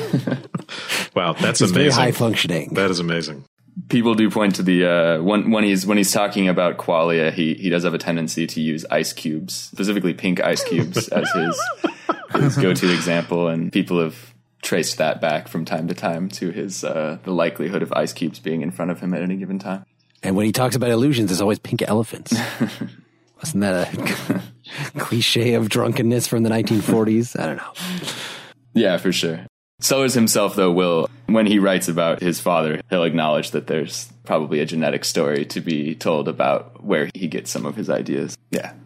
Speaker 3: wow, that's
Speaker 2: He's
Speaker 3: amazing.
Speaker 2: very high functioning.
Speaker 3: That is amazing.
Speaker 5: People do point to the uh, when when he's when he's talking about qualia, he he does have a tendency to use ice cubes, specifically pink ice cubes, as his his go-to example, and people have traced that back from time to time to his uh, the likelihood of ice cubes being in front of him at any given time.
Speaker 2: And when he talks about illusions, there's always pink elephants. Wasn't that a cliche of drunkenness from the nineteen forties? I don't know.
Speaker 5: Yeah, for sure. Sellers himself, though, will, when he writes about his father, he'll acknowledge that there's probably a genetic story to be told about where he gets some of his ideas. Yeah.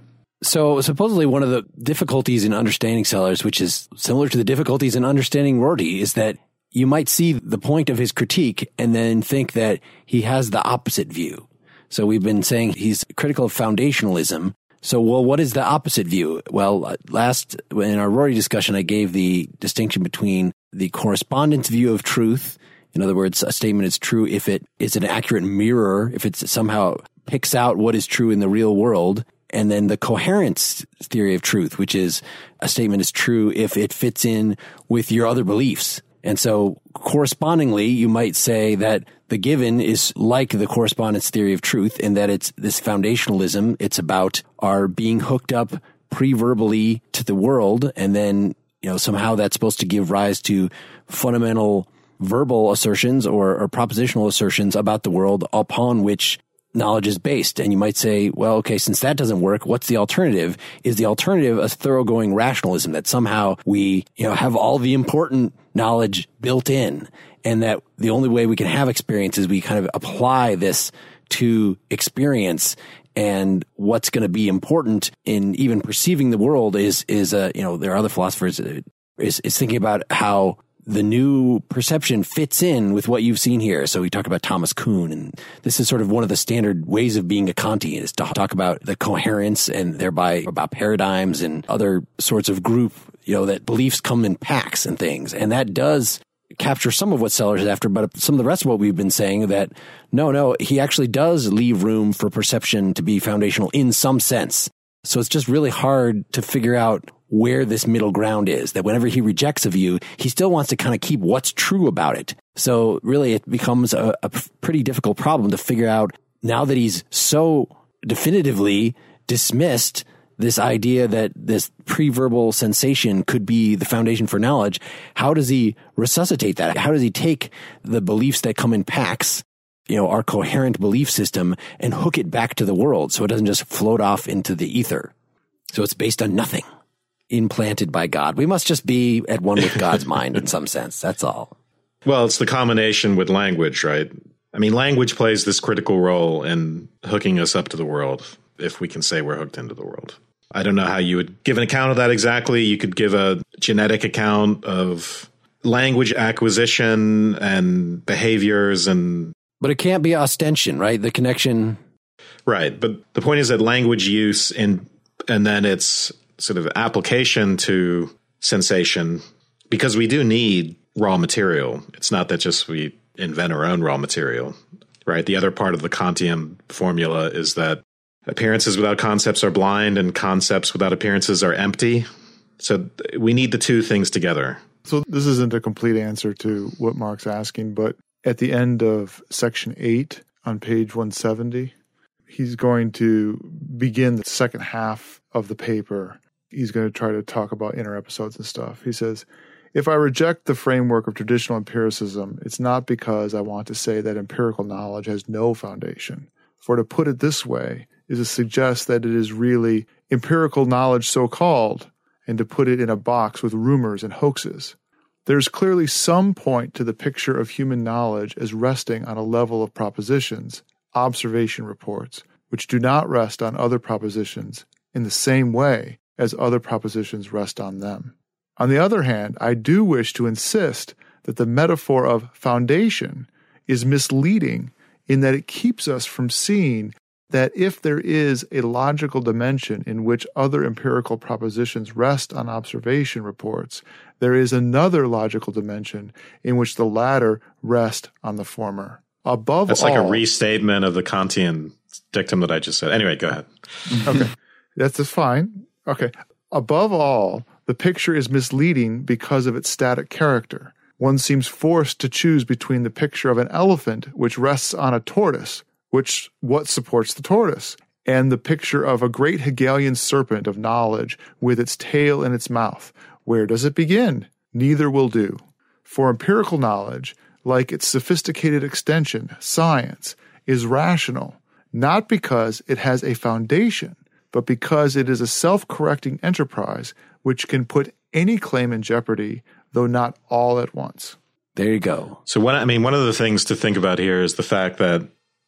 Speaker 2: So supposedly one of the difficulties in understanding Sellars, which is similar to the difficulties in understanding Rorty, is that you might see the point of his critique and then think that he has the opposite view. So we've been saying he's critical of foundationalism. So, well, what is the opposite view? Well, last, in our Rorty discussion, I gave the distinction between the correspondence view of truth. In other words, a statement is true if it is an accurate mirror, if it somehow picks out what is true in the real world. And then the coherence theory of truth, which is a statement is true if it fits in with your other beliefs. And so correspondingly, you might say that the given is like the correspondence theory of truth in that it's this foundationalism. It's about our being hooked up pre-verbally to the world. And then, you know, somehow that's supposed to give rise to fundamental verbal assertions or, or propositional assertions about the world upon which knowledge is based. And you might say, well, okay, since that doesn't work, what's the alternative? Is the alternative a thoroughgoing rationalism that somehow we, you know, have all the important knowledge built in and that the only way we can have experience is we kind of apply this to experience, and what's going to be important in even perceiving the world is, is, uh, you know, there are other philosophers uh, is, is thinking about how the new perception fits in with what you've seen here. So we talk about Thomas Kuhn, and this is sort of one of the standard ways of being a Kantian is to talk about the coherence and thereby about paradigms and other sorts of group, you know, that beliefs come in packs and things. And that does capture some of what Sellars is after, but some of the rest of what we've been saying that no, no, he actually does leave room for perception to be foundational in some sense. So it's just really hard to figure out where this middle ground is, that whenever he rejects a view, he still wants to kind of keep what's true about it. So really it becomes a, a pretty difficult problem to figure out now that he's so definitively dismissed this idea that this pre-verbal sensation could be the foundation for knowledge. How does he resuscitate that? How does he take the beliefs that come in packs, you know, our coherent belief system, and hook it back to the world so it doesn't just float off into the ether? So it's based on nothing. Implanted by God. We must just be at one with God's mind in some sense. That's all.
Speaker 3: Well, it's the combination with language, right? I mean, language plays this critical role in hooking us up to the world, if we can say we're hooked into the world. I don't know how you would give an account of that exactly. You could give a genetic account of language acquisition and behaviors and...
Speaker 2: But it can't be ostension, right? The connection...
Speaker 3: Right. But the point is that language use in, and then it's sort of application to sensation, because we do need raw material. It's not that just we invent our own raw material, right? The other part of the Kantian formula is that appearances without concepts are blind and concepts without appearances are empty. So we need the two things together.
Speaker 4: So this isn't a complete answer to what Mark's asking, but at the end of section eight on page one seventy, he's going to begin the second half of the paper. He's going to try to talk about inner episodes and stuff. He says, if I reject the framework of traditional empiricism, it's not because I want to say that empirical knowledge has no foundation. For to put it this way is to suggest that it is really empirical knowledge so-called, and to put it in a box with rumors and hoaxes. There's clearly some point to the picture of human knowledge as resting on a level of propositions, observation reports, which do not rest on other propositions in the same way as other propositions rest on them. On the other hand, I do wish to insist that the metaphor of foundation is misleading in that it keeps us from seeing that if there is a logical dimension in which other empirical propositions rest on observation reports, there is another logical dimension in which the latter rest on the former. Above
Speaker 3: That's
Speaker 4: all,
Speaker 3: like a restatement of the Kantian dictum that I just said. Anyway, go ahead.
Speaker 4: Okay. That's just fine. Okay. Above all, the picture is misleading because of its static character. One seems forced to choose between the picture of an elephant, which rests on a tortoise, which what supports the tortoise, and the picture of a great Hegelian serpent of knowledge with its tail in its mouth. Where does it begin? Neither will do. For empirical knowledge, like its sophisticated extension, science, is rational, not because it has a foundation, but because it is a self-correcting enterprise which can put any claim in jeopardy, though not all at once.
Speaker 2: There you go.
Speaker 3: So, one, I mean, one of the things to think about here is the fact that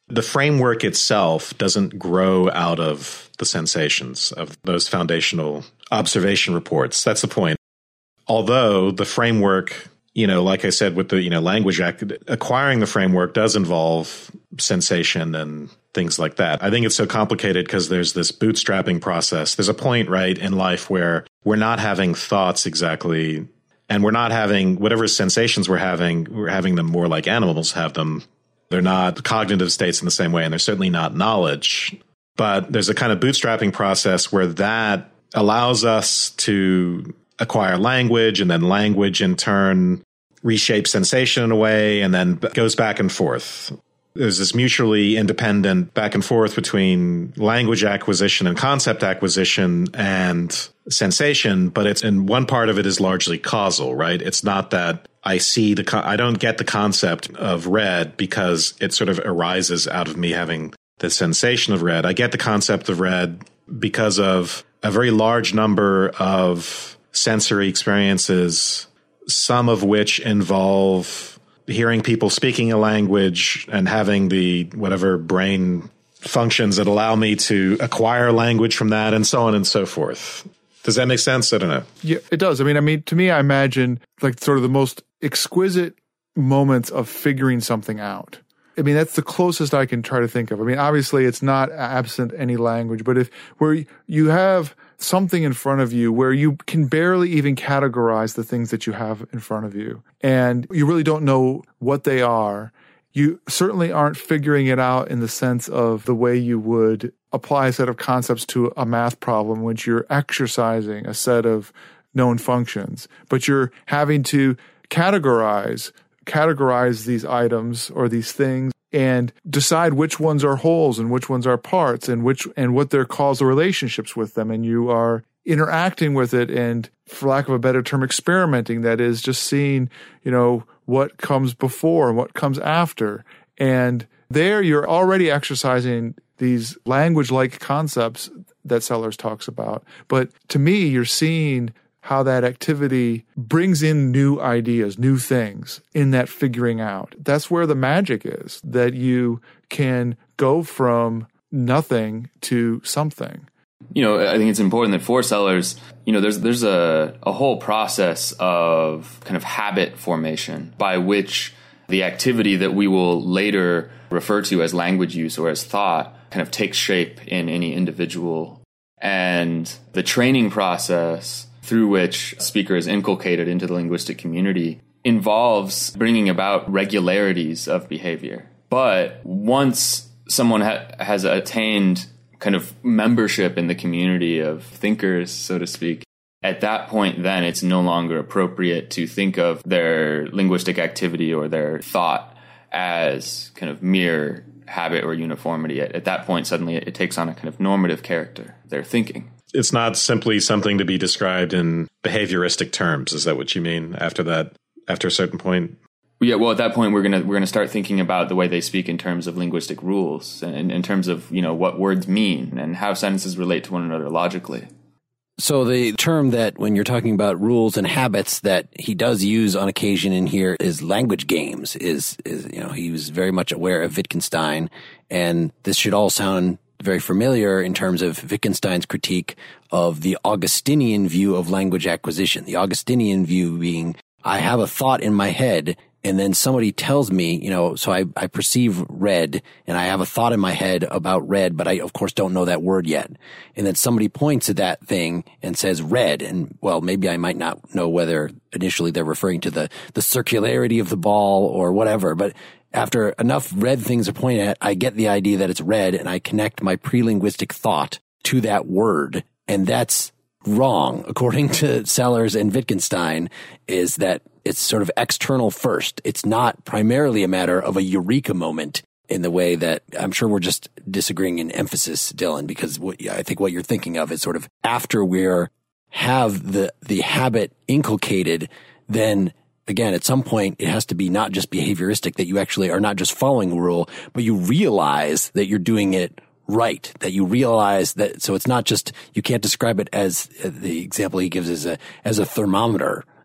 Speaker 3: the framework itself doesn't grow out of the sensations of those foundational observation reports. That's the point. Although the framework, you know, like I said, with the, you know, language act, acquiring the framework does involve sensation and things like that. I think it's so complicated because there's this bootstrapping process. There's a point, right, in life where we're not having thoughts exactly, and we're not having whatever sensations we're having, we're having them more like animals have them. They're not cognitive states in the same way, and they're certainly not knowledge. But there's a kind of bootstrapping process where that allows us to acquire language, and then language in turn reshapes sensation in a way, and then goes back and forth. There's this mutually independent back and forth between language acquisition and concept acquisition and sensation, but it's, and one part of it is largely causal, right? It's not that I see the, con- I don't get the concept of red because it sort of arises out of me having the sensation of red. I get the concept of red because of a very large number of sensory experiences, some of which involve hearing people speaking a language and having the whatever brain functions that allow me to acquire language from that, and so on and so forth. Does that make sense? I don't know.
Speaker 4: Yeah, it does. I mean, I mean, to me, I imagine like sort of the most exquisite moments of figuring something out. I mean, that's the closest I can try to think of. I mean, obviously it's not absent any language, but if where you have something in front of you where you can barely even categorize the things that you have in front of you, and you really don't know what they are, you certainly aren't figuring it out in the sense of the way you would apply a set of concepts to a math problem, which you're exercising a set of known functions, but you're having to categorize categorize these items or these things and decide which ones are wholes and which ones are parts and which and what their causal relationships with them. And you are interacting with it and, for lack of a better term, experimenting. That is just seeing, you know, what comes before and what comes after. And there you're already exercising these language-like concepts that Sellers talks about. But to me, you're seeing how that activity brings in new ideas, new things in that figuring out. That's where the magic is, that you can go from nothing to something.
Speaker 5: You know, I think it's important that for Sellers, you know, there's there's a, a whole process of kind of habit formation by which the activity that we will later refer to as language use or as thought kind of takes shape in any individual. And the training process through which speaker is inculcated into the linguistic community involves bringing about regularities of behavior. But once someone ha- has attained kind of membership in the community of thinkers, so to speak, at that point, then it's no longer appropriate to think of their linguistic activity or their thought as kind of mere habit or uniformity. At, at that point, suddenly it, it takes on a kind of normative character, their thinking.
Speaker 3: It's not simply something to be described in behavioristic terms. Is that what you mean after that, after a certain point?
Speaker 5: Yeah, well, at that point, we're going to we're going to start thinking about the way they speak in terms of linguistic rules and in terms of, you know, what words mean and how sentences relate to one another logically.
Speaker 2: So the term that when you're talking about rules and habits that he does use on occasion in here is language games, is, is you know, he was very much aware of Wittgenstein, and this should all sound very familiar in terms of Wittgenstein's critique of the Augustinian view of language acquisition. The Augustinian view being, I have a thought in my head, and then somebody tells me, you know, so I, I perceive red, and I have a thought in my head about red, but I, of course, don't know that word yet. And then somebody points at that thing and says red, and, well, maybe I might not know whether initially they're referring to the, the circularity of the ball or whatever, but after enough red things are pointed at, I get the idea that it's red, and I connect my pre-linguistic thought to that word. And that's wrong, according to Sellers and Wittgenstein, is that it's sort of external first. It's not primarily a matter of a eureka moment in the way that I'm sure we're just disagreeing in emphasis, Dylan, because what, I think what you're thinking of is sort of after we're have the, the habit inculcated, then again, at some point, it has to be not just behavioristic, that you actually are not just following a rule, but you realize that you're doing it right, that you realize that, so it's not just, you can't describe it as, uh, the example he gives is a, as a thermometer.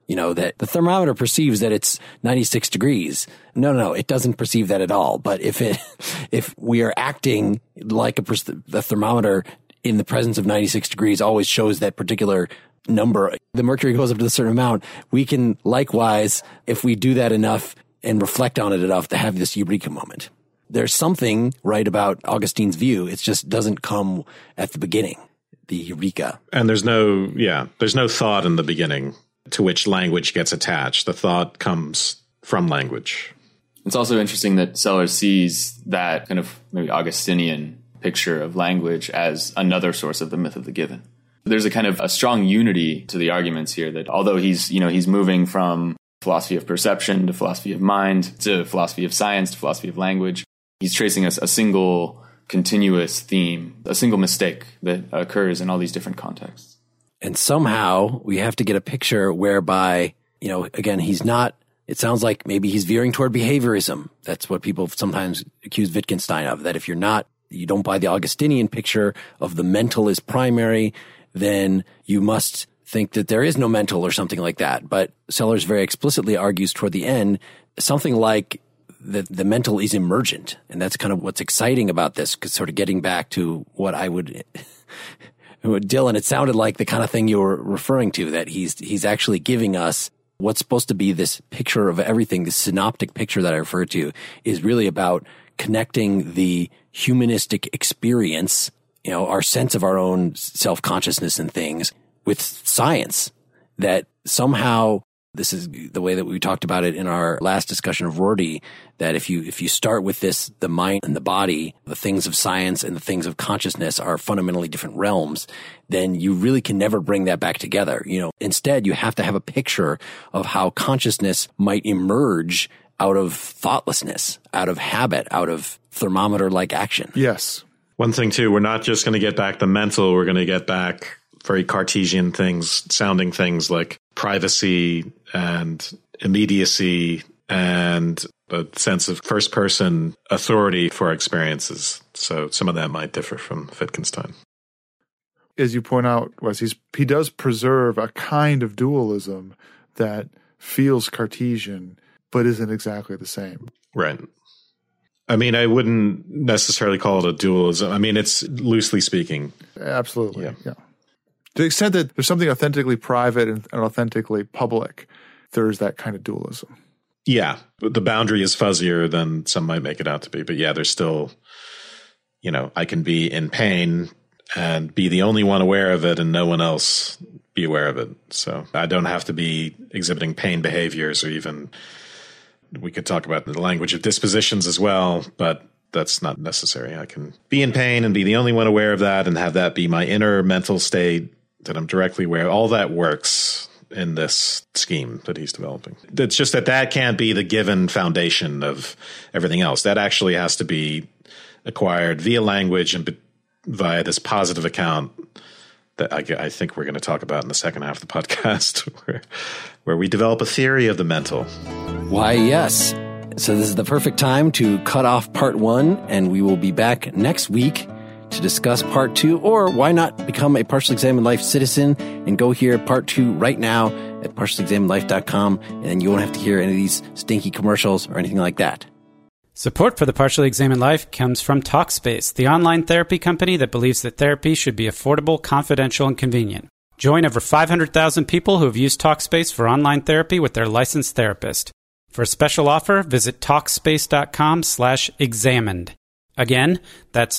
Speaker 2: You know, that the thermometer perceives that it's ninety-six degrees. No, no, no, it doesn't perceive that at all. But if it, if we are acting like a, the thermometer in the presence of ninety-six degrees always shows that particular number, the mercury goes up to a certain amount, we can likewise, if we do that enough and reflect on it enough, to have this eureka moment. There's something right about Augustine's view. It just doesn't come at the beginning, the eureka.
Speaker 3: And there's no, yeah, there's no thought in the beginning to which language gets attached. The thought comes from language.
Speaker 5: It's also interesting that Sellers sees that kind of maybe Augustinian picture of language as another source of the myth of the given. There's a kind of a strong unity to the arguments here that although he's, you know, he's moving from philosophy of perception to philosophy of mind to philosophy of science to philosophy of language, he's tracing us a single continuous theme, a single mistake that occurs in all these different contexts.
Speaker 2: And somehow we have to get a picture whereby, you know, again, he's not, it sounds like maybe he's veering toward behaviorism. That's what people sometimes accuse Wittgenstein of, that if you're not, you don't buy the Augustinian picture of the mental is primary, then you must think that there is no mental or something like that. But Sellers very explicitly argues toward the end something like the, the mental is emergent. And that's kind of what's exciting about this, because sort of getting back to what I would... Dylan, it sounded like the kind of thing you were referring to, that he's he's actually giving us what's supposed to be this picture of everything, this synoptic picture that I referred to, is really about connecting the humanistic experience, you know, our sense of our own self-consciousness and things, with science. That somehow, this is the way that we talked about it in our last discussion of Rorty, that if you if you start with this, the mind and the body, the things of science and the things of consciousness are fundamentally different realms, then you really can never bring that back together. You know, instead you have to have a picture of how consciousness might emerge out of thoughtlessness, out of habit, out of thermometer-like action.
Speaker 4: Yes.
Speaker 3: One thing too, we're not just going to get back the mental, we're going to get back very Cartesian things, sounding things like privacy and immediacy and a sense of first-person authority for our experiences. So some of that might differ from Wittgenstein.
Speaker 4: As you point out, Wes, he's, he does preserve a kind of dualism that feels Cartesian, but isn't exactly the same.
Speaker 3: Right. I mean, I wouldn't necessarily call it a dualism. I mean, it's loosely speaking.
Speaker 4: Absolutely,
Speaker 3: yeah.
Speaker 4: yeah. To the extent that there's something authentically private and authentically public, there's that kind of dualism.
Speaker 3: Yeah, but the boundary is fuzzier than some might make it out to be. But yeah, there's still, you know, I can be in pain and be the only one aware of it and no one else be aware of it. So I don't have to be exhibiting pain behaviors, or even, we could talk about the language of dispositions as well, but that's not necessary. I can be in pain and be the only one aware of that and have that be my inner mental state that I'm directly aware of. All that works in this scheme that he's developing. It's just that that can't be the given foundation of everything else. That actually has to be acquired via language and via this positive account that I, I think we're going to talk about in the second half of the podcast, where, where we develop a theory of the mental.
Speaker 2: Why, yes. So this is the perfect time to cut off part one, and we will be back next week to discuss part two, or why not become a Partially Examined Life citizen and go hear part two right now at partially examined life dot com, and you won't have to hear any of these stinky commercials or anything like that.
Speaker 6: Support for the Partially Examined Life comes from Talkspace, the online therapy company that believes that therapy should be affordable, confidential, and convenient. Join over five hundred thousand people who have used Talkspace for online therapy with their licensed therapist. For a special offer, visit Talkspace.com slash examined. Again, that's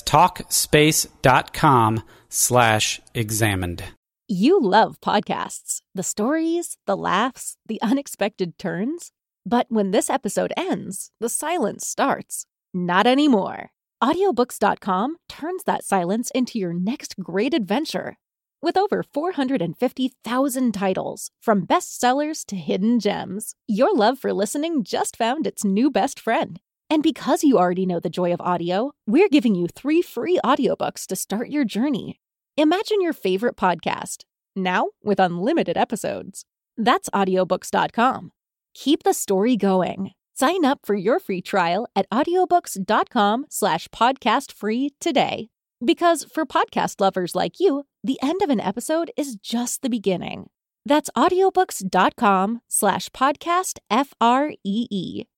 Speaker 6: Talkspace.com slash examined.
Speaker 7: You love podcasts, the stories, the laughs, the unexpected turns. But when this episode ends, the silence starts. Not anymore. Audiobooks dot com turns that silence into your next great adventure. With over four hundred fifty thousand titles, from bestsellers to hidden gems, your love for listening just found its new best friend. And because you already know the joy of audio, we're giving you three free audiobooks to start your journey. Imagine your favorite podcast, now with unlimited episodes. That's audiobooks dot com. Keep the story going. Sign up for your free trial at audiobooks.com slash podcast free today. Because for podcast lovers like you, the end of an episode is just the beginning. That's audiobooks.com slash podcast F R E E.